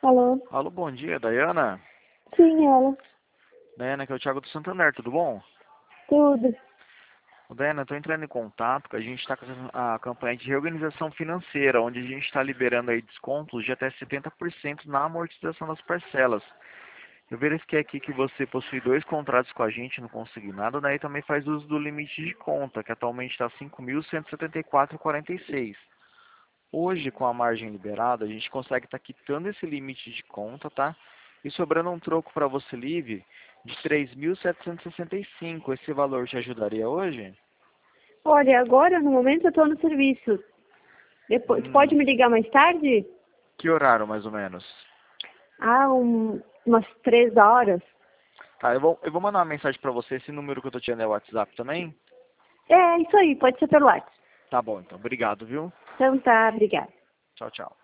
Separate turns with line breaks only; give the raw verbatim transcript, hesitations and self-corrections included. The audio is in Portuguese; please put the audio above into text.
Alô?
Alô, bom dia, Dayana.
Sim, ela.
Dayana, aqui é o Thiago do Santander, tudo bom?
Tudo.
Ô, Dayana, eu tô entrando em contato, que a gente está com a campanha de reorganização financeira, onde a gente está liberando aí descontos de até setenta por cento na amortização das parcelas. Eu verifiquei aqui que você possui dois contratos com a gente no consignado, daí também faz uso do limite de conta, que atualmente está cinco mil cento e setenta e quatro reais e quarenta e seis centavos. Hoje, com a margem liberada, a gente consegue estar quitando esse limite de conta, tá? E sobrando um troco para você livre de três mil setecentos e sessenta e cinco. Esse valor te ajudaria hoje?
Olha, agora no momento eu tô no serviço. Depois, tu pode
Hum,
me ligar mais tarde?
que horário mais ou menos?
Ah, um, umas três horas.
Tá, eu vou, eu vou mandar uma mensagem para você. Esse número que eu tô te dando é o WhatsApp também?
É, isso aí, pode ser pelo WhatsApp.
Tá bom, então. Obrigado, viu?
Então tá, obrigada.
Tchau, tchau.